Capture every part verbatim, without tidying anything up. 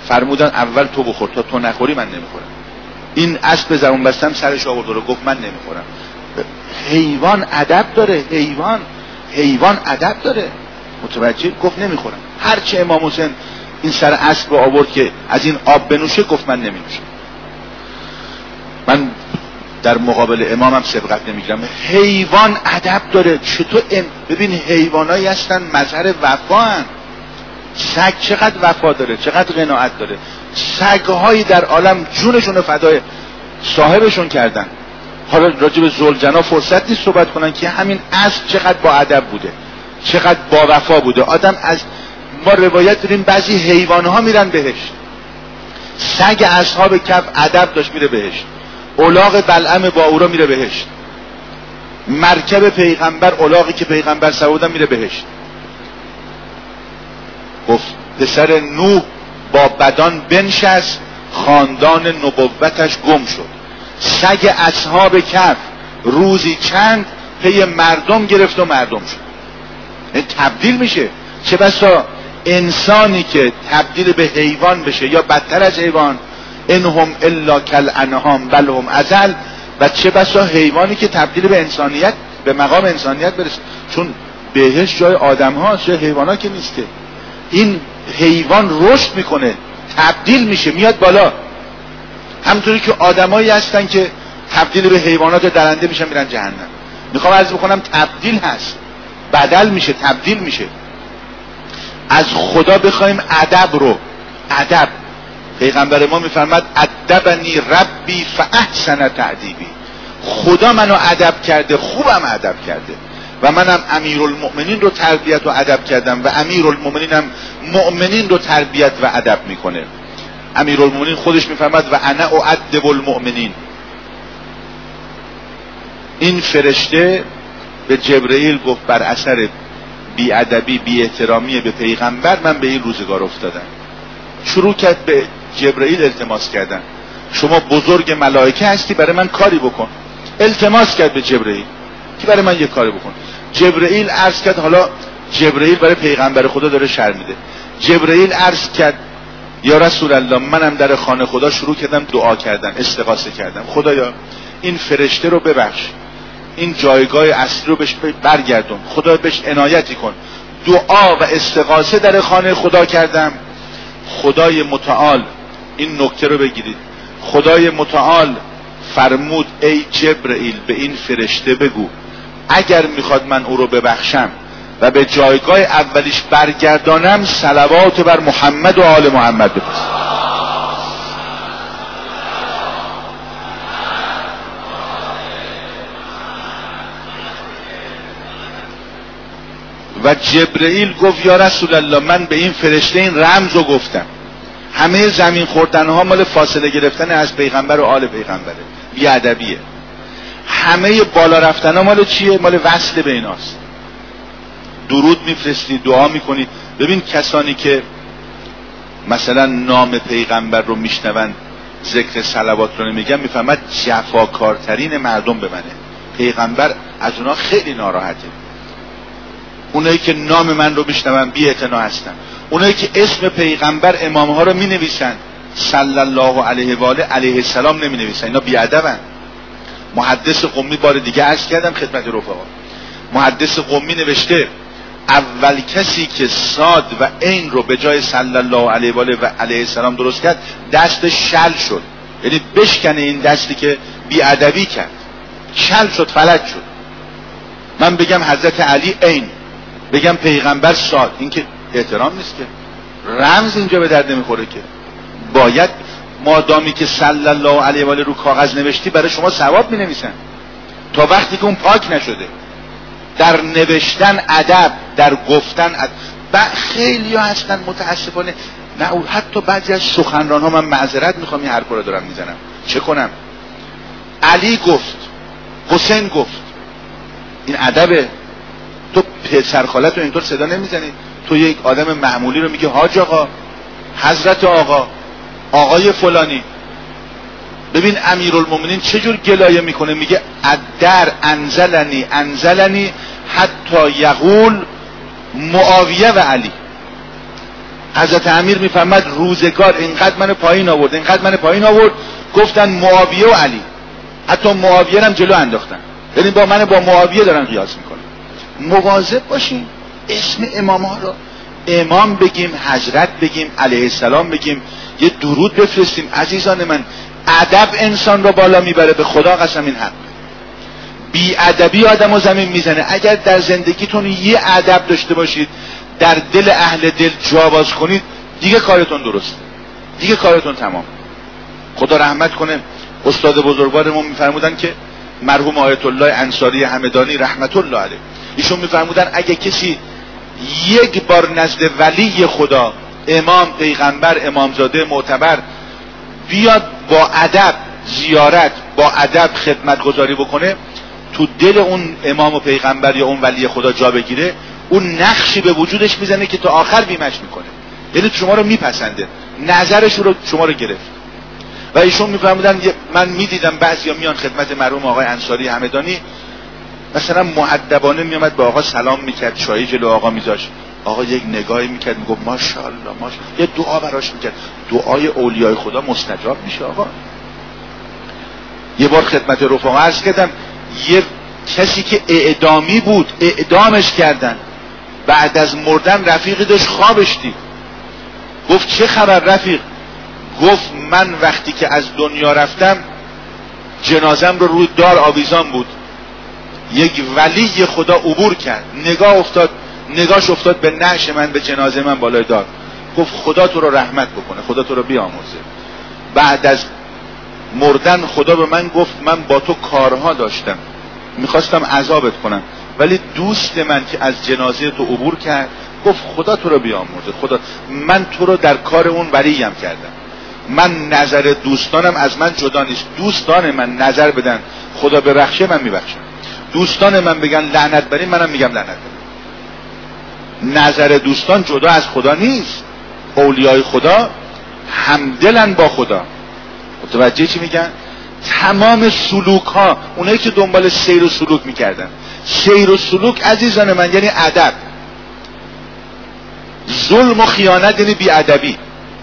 فرمودن اول تو بخور، تا تو نخوری من نمیخورم. این اسب زبون بستم سرش آورد و گفت من نمیخورم. حیوان ادب داره، حیوان حیوان ادب داره. متوجه؟ گفت نمیخورم. هرچه امام حسین این سر اسب رو آورد که از این آب بنوشه، گفت من نمی‌نوشم. من در مقابل امامم سبقت نمیگیرم. حیوان ادب داره. چطور ام... ببین حیوانایی هستن مظهر وفا هن. سگ چقدر وفا داره، چقدر قناعت داره. سگ‌هایی در عالم جونشون رو فدای صاحبشون کردن. حالا راجع به ذوالجنا فرصت نیست صحبت کنن که همین اسب چقدر با ادب بوده، چقدر با وفا بوده. آدم از ما روایت داریم بعضی حیوان‌ها میرن بهشت. سگ اصحاب کهف ادب داشت میره بهشت. الاغ بلعم باورا میره بهشت. مرکب پیغمبر، الاغی که پیغمبر سوادن میره بهشت. گفت پسر نوح با بدان بنشست، خاندان نبوتش گم شد. سگ اصحاب کهف روزی چند پی مردم گرفت و مردم شد. این تبدیل میشه. چه بسا انسانی که تبدیل به حیوان بشه یا بدتر از حیوان، انهم الا کالانعام بل هم اضل. و چه بسا حیوانی که تبدیل به انسانیت، به مقام انسانیت برسه. چون بهش جای آدم هاست، جای حیوان ها که نیست که. این حیوان رشد میکنه، تبدیل میشه، میاد بالا. همونطوری که آدمایی هستن که تبدیل به حیوانات درنده میشن میرن جهنم. میخوام عرض بکنم تبدیل هست، بدل میشه، تبدیل میشه. از خدا بخوایم ادب رو، ادب، پیغمبر ما میفرماد ادبنی ربی فاحسن تأدیبی. خدا منو ادب کرده، خوبم ادب کرده و منم امیرالمؤمنین رو تربیت و ادب کردم و امیرالمؤمنین هم مؤمنین رو تربیت و ادب میکنه. امیرالمؤمنین خودش میفرماد و انا اؤدب المؤمنین. این فرشته به جبرئیل گفت بر اثر بیادبی، بی احترامی به پیغمبر من به این روزگار افتادم. شروع کرد به جبرئیل التماس کردن. شما بزرگ ملائکه هستی، برای من کاری بکن. التماس کرد به جبرئیل که برای من یه کاری بکن. جبرئیل عرض کرد، حالا جبرئیل برای پیغمبر خدا داره شرح میده. جبرئیل عرض کرد یا رسول الله، منم در خانه خدا شروع کردم دعا کردن، استغاثه کردم. خدایا این فرشته رو ببخش، این جایگاه اصلی رو بهش برگردون، خدا بهش عنایتی کن. دعا و استغاثه در خانه خدا کردم. خدای متعال، این نکته رو بگیرید، خدای متعال فرمود ای جبرئیل به این فرشته بگو اگر میخواد من او رو ببخشم و به جایگاه اولیش برگردانم، صلوات بر محمد و آل محمد بفرست. و جبرئیل گفت یا رسول الله، من به این فرشته این رمز رو گفتم. همه زمین خوردن ها مال فاصله گرفتن از پیغمبر و آل پیغمبره، بیادبیه. همه بالا رفتن ها مال چیه؟ مال وصل به ایناست. درود میفرستی، دعا میکنی. ببین کسانی که مثلا نام پیغمبر رو میشنون، ذکر صلوات رو نمیگن، میفهمد جفاکارترین مردم به منه. پیغمبر از اونا خیلی ناراحته. اونایی که نام من رو میشنون بی اعتنا هستن. اونایی که اسم پیغمبر امامها رو می نویسن، صلی الله علیه و آله علیه السلام نمی نویسن، اینا بی ادبن. محدث قمی بار دیگه عرض کردم خدمت رفقا، محدث قمی نوشته اول کسی که صاد و عین رو به جای صلی الله علیه و آله و علیه السلام درست کرد، دست شل شد. یعنی بشکنه این دستی که بی ادبی کرد، شل شد، فلج شد. من بگم حضرت علی عین، بگم پیغمبر صاد، این که احترام نیست که، رمز اینجا به درد نمیخوره که. باید مادامی که صلی الله علیه و آله رو کاغذ نوشتی، برای شما ثواب مینویسن تا وقتی که اون پاک نشده. در نوشتن ادب، در گفتن ادب. و خیلی ها هستن متاسفانه، نه حتی بعضی از سخنران ها، من معذرت میخوام این حرفا رو دارم میزنم، چه کنم؟ علی گفت، حسین گفت، این ادبه؟ تو پسر خالت رو اینطور صدا نمیزنی. تو یک آدم معمولی رو میگه حاج آقا، حضرت آقا، آقای فلانی. ببین امیرالمومنین چجور گلایه میکنه، میگه در انزلنی انزلنی حتی یقول معاویه و علی. حضرت امیر میفهمد روزگار اینقدر من پایین آورد اینقدر من پایین آورد، گفتن معاویه و علی، حتی معاویه هم جلو انداختن، یعنی با من با معاویه دارن قیاس میکنن. مواظب باشین اسم امام ها رو امام بگیم، حضرت بگیم، علیه السلام بگیم، یه درود بفرستیم. عزیزان من، ادب انسان رو بالا میبره، به خدا قسم این حق. بی ادبی آدمو زمین میزنه. اگر در زندگیتون یه ادب داشته باشید، در دل اهل دل جا باز کنید، دیگه کارتون درسته، دیگه کارتون تمام. خدا رحمت کنه، استاد بزرگوارمون میفرمودن که مرحوم آیت الله انصاری همدانی رحمت الله علیه، ایشون میفرمودن اگه کسی یک بار نزد ولی خدا، امام، پیغمبر، امامزاده معتبر بیاد با ادب زیارت، با ادب خدمت گذاری بکنه، تو دل اون امام و پیغمبر یا اون ولی خدا جا بگیره، اون نقشی به وجودش میزنه که تا آخر بیمش میکنه، یعنی شما رو میپسنده، نظرش رو شما رو گرفت. و ایشون میفرمودن من میدیدم بعضیا میان خدمت مرحوم آقای انصاری همدانی، مثلا مؤدبانه میامد با آقا سلام میکرد، چای جلو آقا میذاشت، آقا یک نگاهی میکرد میگفت ماشاءالله ماشاءالله، یه دعا براش میکرد. دعای اولیای خدا مستجاب میشه آقا. یه بار خدمت رفقا عرض کردم، یه کسی که اعدامی بود اعدامش کردن، بعد از مردن رفیقی داشت خوابش دید، گفت چه خبر رفیق؟ گفت من وقتی که از دنیا رفتم جنازم رو روی دار آویزان بود، یک ولی خدا عبور کرد، نگاه افتاد، نگاهش افتاد به نعش من، به جنازه من بالای دار، گفت خدا تو رو رحمت بکنه، خدا تو رو بیامرزه. بعد از مردن خدا به من گفت من با تو کارها داشتم، میخواستم عذابت کنم، ولی دوست من که از جنازه تو عبور کرد گفت خدا تو رو بیامرزه، خدا من تو رو در کار اون ولیم کردم. من نظر دوستانم از من جدا نیست، دوستان من نظر بدن خدا ببخشه من میبخشم، دوستان من بگن لعنت بری منم میگم لعنت بری. نظر دوستان جدا از خدا نیست. اولیای خدا همدلن با خدا. متوجه چی میگن؟ تمام سلوک ها، اونایی که دنبال سیر و سلوک میکردن، سیر و سلوک عزیزان من یعنی ادب. ظلم و خیانت یعنی بی ادبی.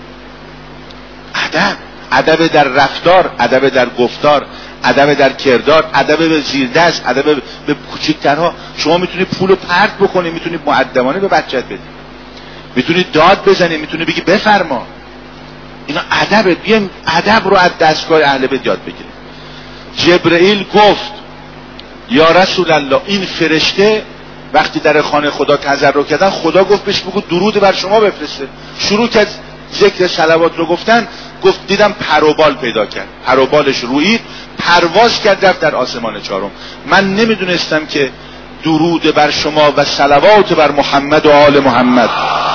ادب، ادب در رفتار، ادب در گفتار، ادب در کردار، ادب به زیر دست، ادب به کوچکترها. شما میتونی پولو پرت بکنی، میتونی مؤدبانه به بچت بدی، میتونی داد بزنی، میتونی بگی بفرما. اینا ادبه. بیایم ادب رو از دستگاه اهل بیت یاد بگیریم. جبرئیل گفت یا رسول الله، این فرشته وقتی در خانه خدا تضرع کردن، خدا گفت بهش بگو درود بر شما بفرسته. شروع کرد ذکر صلوات رو گفتن، گفت دیدم پروبال پیدا کرد، پروبالش رویید، پرواز کرد رفت در آسمان چهارم. من نمیدونستم که درود بر شما و صلوات بر محمد و آل محمد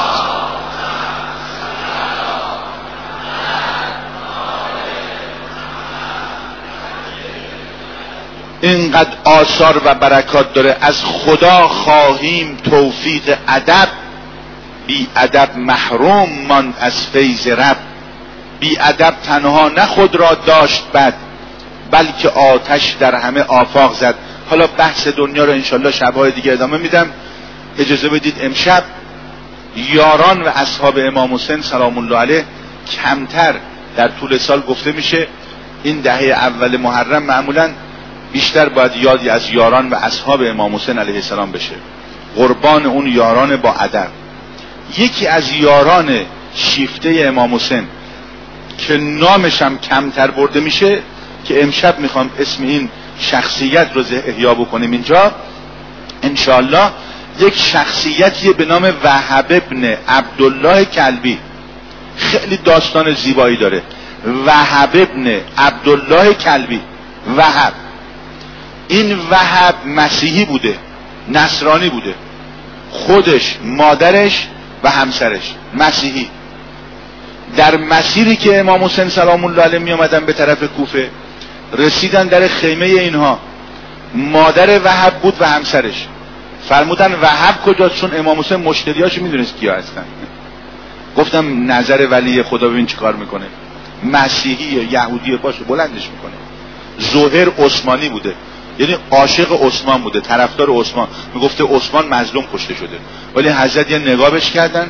اینقدر آثار و برکات داره. از خدا خواهیم توفیق ادب، بی ادب محروم ماند از فیض رب. بی ادب تنها نه خود را داشت بد، بلکه آتش در همه آفاق زد. حالا بحث دنیا رو انشالله شبهای دیگه ادامه میدم. اجازه بدید امشب یاران و اصحاب امام حسین سلام الله علیه کمتر در طول سال گفته میشه. این دهه اول محرم معمولا بیشتر باید یادی از یاران و اصحاب امام حسین علیه السلام بشه، قربان اون یاران با ادب. یکی از یاران شیفته امام حسین که نامش هم کمتر برده میشه، که امشب میخوام اسم این شخصیت رو احیا بکنیم اینجا انشاءالله، یک شخصیتی به نام وهب ابن عبدالله کلبی. خیلی داستان زیبایی داره. وهب ابن عبدالله کلبی. وهب، این وهب مسیحی بوده، نصرانی بوده، خودش، مادرش و همسرش مسیحی. در مسیری که امام حسین سلام الله علیه می آمدن به طرف کوفه، رسیدن در خیمه اینها، مادر وهب بود و همسرش. فرمودن وهب کجاست؟ چون امام حسین مشتریاشو میدونست کیا هستن. گفتم نظر ولی خدا ببین چی کار میکنه، مسیحی یهودی باشه بلندش میکنه. ظاهر عثمانی بوده، یعنی عاشق عثمان بوده، طرفدار عثمان، میگفته عثمان مظلوم کشته شده، ولی حضرت یه نگاه بهش کردن،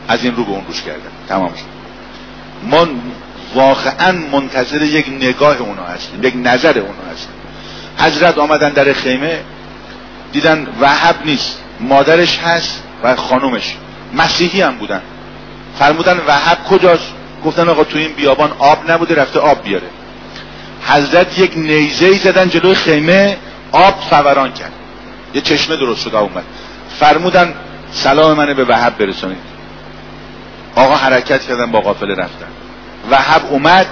از این رو به اون روش کردن. تمام شد. ما واقعا منتظر یک نگاه اونا هستیم، یک نظر اونا هستیم. حضرت آمدن در خیمه، دیدن وهب نیست، مادرش هست و خانومش، مسیحی هم بودن. فرمودن وهب کجاست؟ گفتن آقا تو این بیابان آب نبوده، رفته آب بیاره. حضرت یک نیزه‌ای زدن جلوی خیمه، آب فوران کرد، یه چشمه درست شد اومد. فرمودن سلام منه به وهب برسونید. آقا حرکت کردن، با قافله رفتن. وهب اومد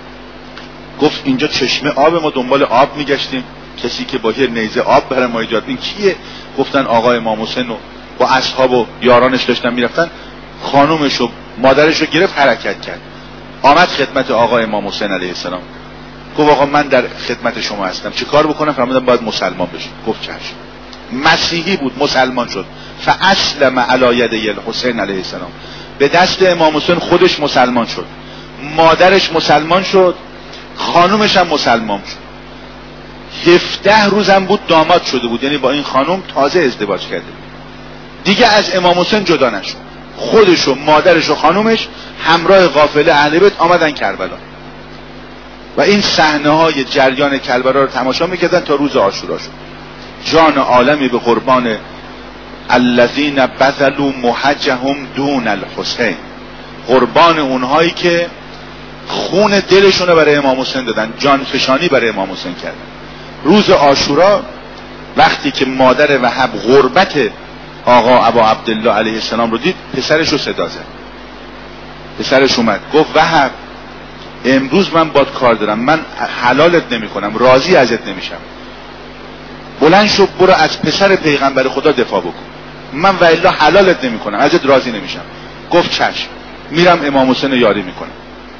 گفت اینجا چشمه آب، ما دنبال آب میگشتیم، کسی که با یه نیزه آب برای ما ایجاد، این کیه؟ گفتن آقا امام حسین و با اصحاب و یارانش داشتن میرفتن. خانومش و مادرش رو گرفت، حرکت کرد، آمد خدمت آقا امام حسین علیه السلام. گفت آقا من در خدمت شما هستم، چه کار بکنم؟ فرمودن باید مسلمان بشی. گفت چشم. مسیحی بود، مسلمان شد. فاسلم علی یدی الحسین علیه السلام، به دست امام حسین خودش مسلمان شد، مادرش مسلمان شد، خانومش هم مسلمان شد. هفده روزم بود داماد شده بود، یعنی با این خانوم تازه ازدواج کرده بود. دیگه از امام حسین جدا نشد، خودش و مادرش و خانومش همراه قافله اهل بیت آمدن کربلا و این صحنه های جریان کربلا رو تماشا میکردن تا روز عاشورا شد. جان عالمی به قربان الذین بذلوا محجهم دون الحسین، قربان اونهایی که خون دلشون رو برای امام حسین دادن، جان فشانی برای امام حسین کردن. روز عاشورا وقتی که مادر وهب غربت آقا ابا عبدالله علیه السلام رو دید، پسرش رو صدا زد. پسرش اومد گفت وهب امروز من باد کار دارم، من حلالت نمی کنم، راضی ازت نمیشم، بلند شو برو از پسر پیغمبر خدا دفاع بکن، من و الا حلالت نمی کنم، ازت راضی نمیشم. گفت چشم، میرم امام حسین رو یاری میکنم.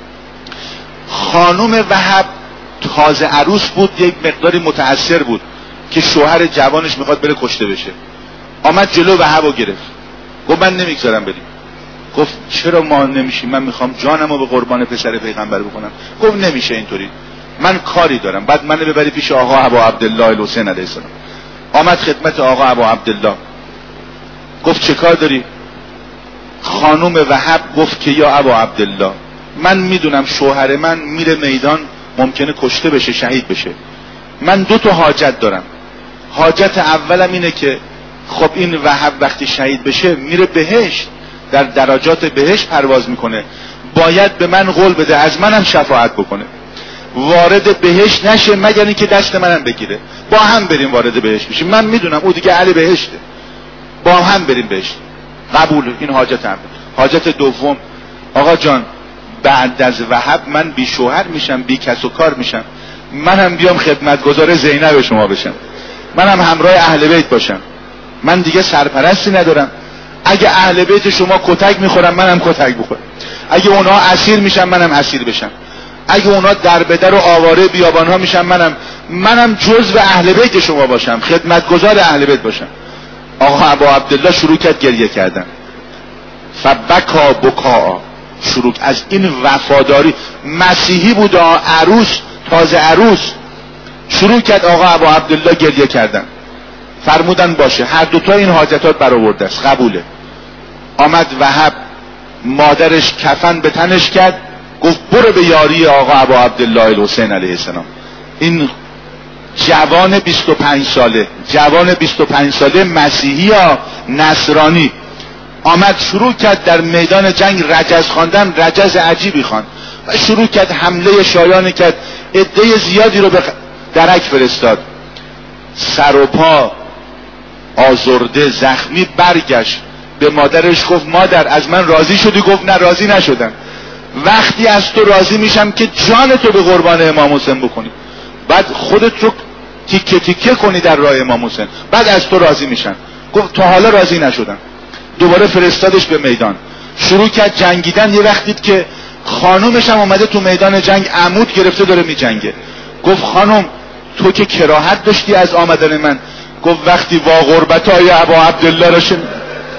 خانوم وهب تازه عروس بود، یک مقداری متأثر بود که شوهر جوانش میخواد بره کشته بشه. آمد جلو وهب رو گرفت، گفت من نمیگذارم بریم. گفت چرا ما نمیشیم؟ من میخوام جانم رو به قربان پسر پیغمبر بکنم. گفت نمیشه اینطوری، من کاری دارم، بعد منو ببری پیش آقا ابا عبدالله الحسین علیه السلام. آمد خدمت آقا ابا عبدالله، گفت چه کار داری؟ خانوم وهب گفت که یا ابا عبدالله، من میدونم شوهر من میره میدان ممکنه کشته بشه، شهید بشه، من دو تا حاجت دارم. حاجت اولم اینه که خب این وهب وقتی شهید بشه میره بهشت، در درجات بهشت پرواز میکنه، باید به من قول بده از منم شفاعت بکنه، وارد بهشت نشه مگر اینکه دست منم بگیره، با هم بریم وارد بهشت بشیم. من میدونم او دیگه اهل بهشته، با هم بریم بهشت. قبول. این حاجت هم. حاجت دوم، آقا جان بعد از وهب من بی شوهر میشم، بی کس و کار میشم، منم بیام خدمتگزار زینب شما بشم، منم همراه اهل بیت باشم، من دیگه سرپرستی ندارم، اگه اهل بیت شما کتک میخورم منم کتک بخورم، اگه اونها اسیر میشن منم اسیر بشم، اگه اونها در بدر و آواره بیابانها میشن منم منم جزو اهل بیت شما باشم، خدمتگزار اهل بیت باشم. آقا ابا عبدالله شروع کرد گریه کردن، فبکا بکا، شروع از این وفاداری. مسیحی بود، عروس، تازه عروس، شروع کرد آقا ابا عبدالله گریه کردن. فرمودن باشه، هر دوتا این حاجتات برآورده است، قبوله. آمد وهب، مادرش کفن به تنش کرد، گفت برو به یاری آقا ابا عبدالله الحسین علیه السلام. این جوان بیست و پنج ساله، جوان بیست و پنج ساله مسیحی یا نصرانی، آمد شروع کرد در میدان جنگ رجز خواندن، رجز عجیبی خواند و شروع کرد حمله شایان کرد، عده زیادی رو به درک فرستاد. سر و پا آزرده زخمی برگشت، به مادرش گفت مادر از من راضی شدی؟ گفت نه راضی نشدم، وقتی از تو راضی میشم که جان تو به قربان امام حسین بکنی، بعد خودت رو تیکه تیکه کنی در راه امام حسین، بعد از تو راضی میشم. گفت تا حالا راضی نشدم. دوباره فرستادش به میدان، شروع کرد جنگیدن. یه وقت دید که خانومش هم اومده تو میدان جنگ، عمود گرفته داره میجنگه. گفت خانم تو که کراهت داشتی از آمدن من. گفت وقتی وا غربتای ابا عبدالله را شنیدم،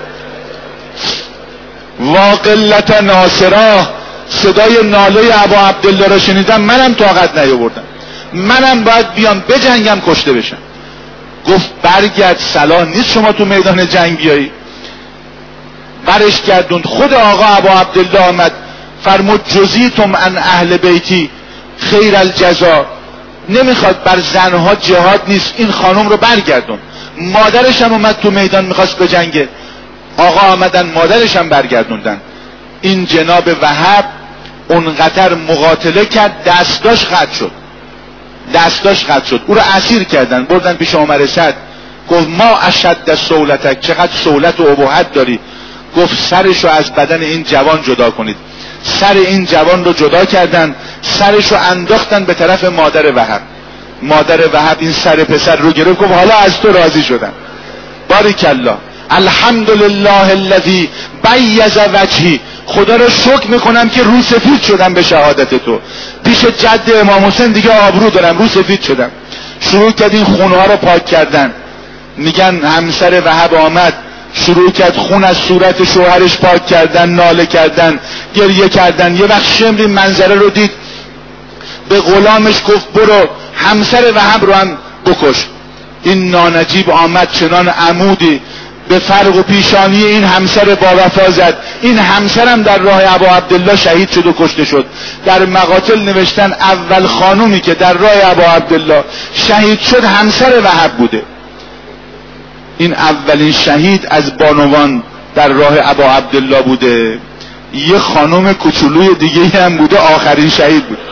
وا قلت ناصرا، صدای ناله ابا عبدالله را شنیدم، منم طاقت نیاوردم، منم باید بیام بجنگم کشته بشم. گفت برگرد، صلاح نیست شما تو میدان جنگ بیایی. برش گردوند. خود آقا ابا عبدالله آمد فرمود جزیتم عن اهل بیتی خیر الجزا. نمیخواد بر زنها جهاد نیست، این خانم رو برگردون. مادرش هم اومد تو میدان میخواست بجنگه، آقا آمدن مادرش هم برگردوندن. این جناب وهب اونقدر مقاتله کرد دستاش قطع شد، دستاش قطع شد. او رو اسیر کردن بردن پیش عمر سعد. گفت ما اشد سولتک، چقدر سولت و ابهت داری. گفت سرشو از بدن این جوان جدا کنید. سر این جوان رو جدا کردن، سرشو انداختن به طرف مادر وهب. مادر وهب این سر پسر رو گرفت گفت حالا از تو راضی شدم. بارک الله، الحمدلله الذی بیض وجهی. خدا رو شکر میکنم که رو سفید شدم به شهادت تو. پیش جد امام حسین دیگه آبرو دارم، رو سفید شدم. شروع کرد این خونه ها رو پاک کردن. میگن همسر وهب آمد شروع کرد خون از صورت شوهرش پاک کردن، ناله کردن، گریه کردن. یه وقت شمر این منظره رو دید، به غلامش گفت برو همسر وهب رو هم بکش. این نانجیب آمد چنان عمودی به فرق و پیشانی این همسر با وفا زد. این همسرم در راه ابا عبدالله شهید شد و کشته شد. در مقاتل نوشتن اول خانومی که در راه ابا عبدالله شهید شد همسر وهب بوده. این اولین شهید از بانوان در راه ابا عبدالله بوده. یه خانم کوچولوی دیگه هم بوده آخرین شهید بود.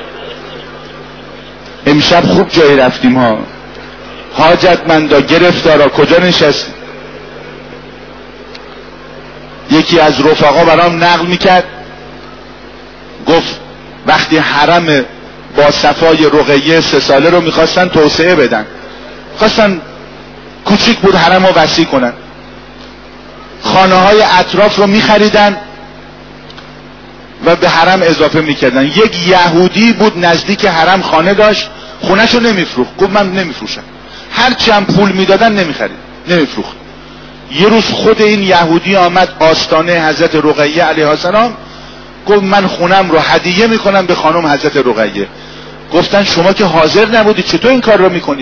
امشب خوب جایی رفتیم ها، حاجتمندا گرفتارا کجا نشستیم. یکی از رفقا برام نقل میکرد، گفت وقتی حرم با صفای رقیه سه ساله رو میخواستن توسعه بدن، خواستن کوچیک بود حرم رو وسیع کنن، خانه های اطراف رو میخریدن و به حرم اضافه میکردن. یک یهودی بود نزدیک حرم خانه داشت، خونه‌شو نمیفروخت. گفت من نمیفروشم، هرچی هم پول میدادن نمیخرید، نمیفروخت. یه روز خود این یهودی آمد آستانه حضرت رقیه علیه السلام، گفت من خونم رو هدیه میکنم به خانم حضرت رقیه. گفتن شما که حاضر نبودی چطور این کار رو میکنی؟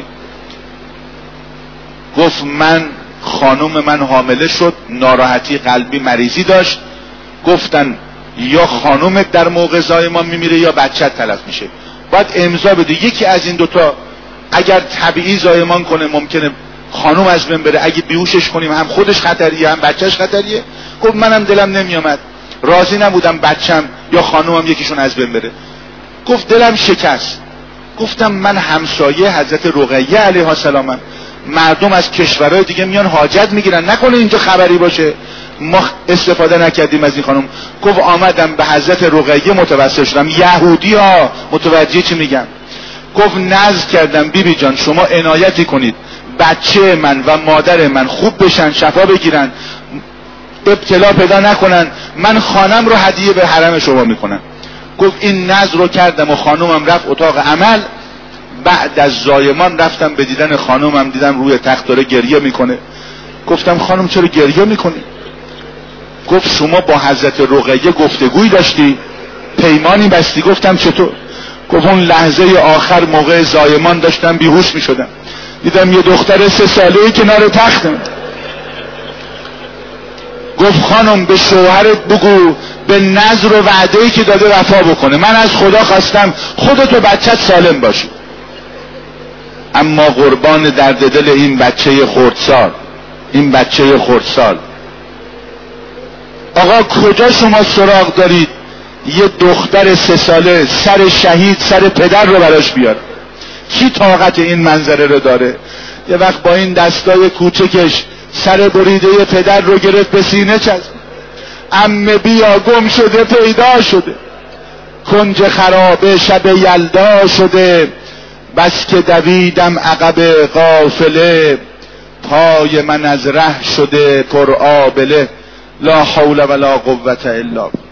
گفت من خانم من حامله شد، ناراحتی قلبی مریضی داشت، گفتن یا خانومت در موقع زایمان میمیره یا بچت تلف میشه، باید امضا بده یکی از این دوتا. اگر طبیعی زایمان کنه ممکنه خانوم از بین بره، اگه بیهوشش کنیم هم خودش خطریه هم بچهش خطریه. گفت منم دلم نمیامد، راضی نبودم بچم یا خانومم یکیشون از بین بره. گفت دلم شکست. گفتم من همسایه حضرت رقیه علیه السلام، مردم از کشورهای دیگه میان حاجت میگیرن، نکنه اینجا خبری باشه ما استفاده نکردیم از این خانم. گفت آمدم به حضرت رقیه متوسل شدم، یهودی ها متوجه چی میگم. گفت نذر کردم بی بی جان شما عنایتی کنید بچه من و مادر من خوب بشن، شفا بگیرن، ابتلا پیدا نکنن، من خانم رو هدیه به حرم شما میکنم. گفت این نذر رو کردم و خانومم رفت اتاق عمل. بعد از زایمان رفتم به دیدن خانومم، دیدم روی تخت داره گریه میکنه. گفتم خانم چرا گریه میکنی؟ گفت شما با حضرت رقیه گفتگوی داشتی، پیمانی بستی؟ گفتم چطور؟ گفت اون لحظه آخر موقع زایمان داشتم بیهوش میشدم، دیدم یه دختر سه ساله‌ای کنار تختم. گفت خانم به شوهرت بگو به نذر و وعده‌ای که داده وفا بکنه، من از خدا خواستم خودت و بچت سالم باشی. اما قربان درد دل این بچه خردسال، این بچه خردسال. آقا کجا شما سراغ دارید یه دختر سه ساله سر شهید سر پدر رو براش بیار؟ کی طاقت این منظره رو داره؟ یه وقت با این دستای کوچکش سر بریده پدر رو گرفت به سینه چسب، عمه بیا گم شده پیدا شده، کنج خرابه شب یلدا شده، بس که دویدم عقب قافله، پای من از ره شده پر آبله، لا حول ولا قوة الا بالله.